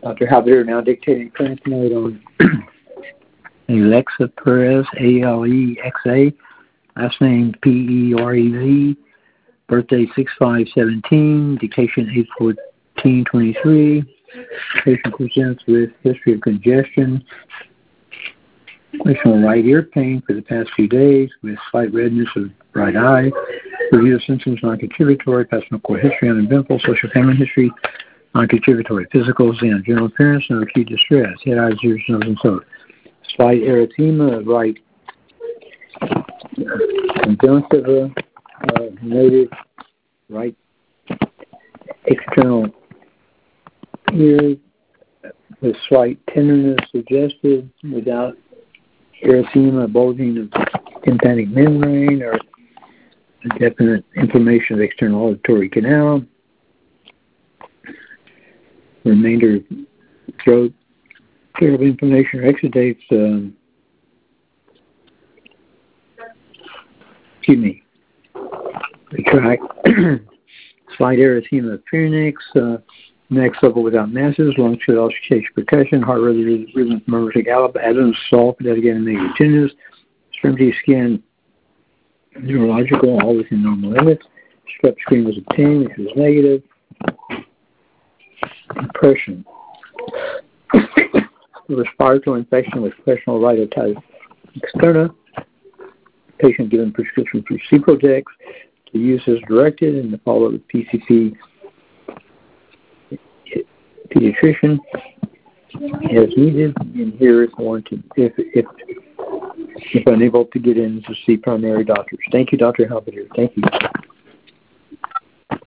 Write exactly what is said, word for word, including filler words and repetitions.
Doctor Halbert now dictating current note on Alexa Perez, A L E X A, last name P E R E Z, birthday six five seventeen, dictation eight fourteen twenty-three. Patient presents with history of congestion, questionable right ear pain for the past few days with slight redness of right eye. Review of symptoms non-contributory, past medical history, uneventful, social family history, non-contributory, physicals, and general appearance, no acute distress, head, eyes, ears, nose, and throat. Slight erythema of right conjunctiva, uh, noted right external ear with slight tenderness suggested without erythema, bulging of tympanic membrane, or a definite inflammation of the external auditory canal. Remainder of throat, clear of inflammation or exudates, um, excuse me, retract, slight erythema of pharynx, uh, next level without masses, lungs with auscultation percussion, heart rhythm, rhythm murmurs of gallop, abdomen soft, without again negative tenderness, extremity skin, neurological, all within normal limits. Strep screen was obtained, which was negative. Impression. Respiratory infection with questionable right otitis externa. Patient given prescription for Ciprodex to use as directed and to follow the P C P pediatrician as needed, and here if warranted, if if if unable to get in to see primary doctors. Thank you, Doctor Halbert. Thank you.